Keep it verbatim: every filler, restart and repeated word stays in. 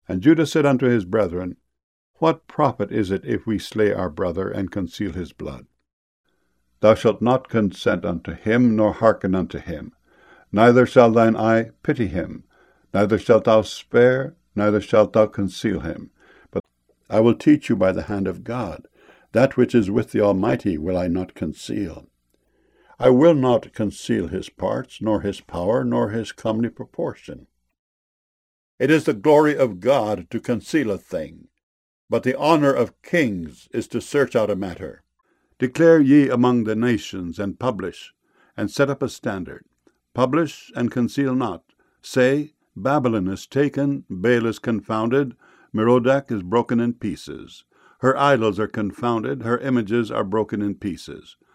And Judah said unto his brethren, What profit is it if we slay our brother, and conceal his blood? Thou shalt not consent unto him, nor hearken unto him. Neither shall thine eye pity him, neither shalt thou spare, neither shalt thou conceal him. But I will teach you by the hand of God. That which is with the Almighty will I not conceal. I will not conceal his parts, nor his power, nor his comely proportion. It is the glory of God to conceal a thing, but the honor of kings is to search out a matter. Declare ye among the nations, and publish, and set up a standard. Publish, and conceal not. Say, Babylon is taken, Baal is confounded, Merodach is broken in pieces. Her idols are confounded, her images are broken in pieces.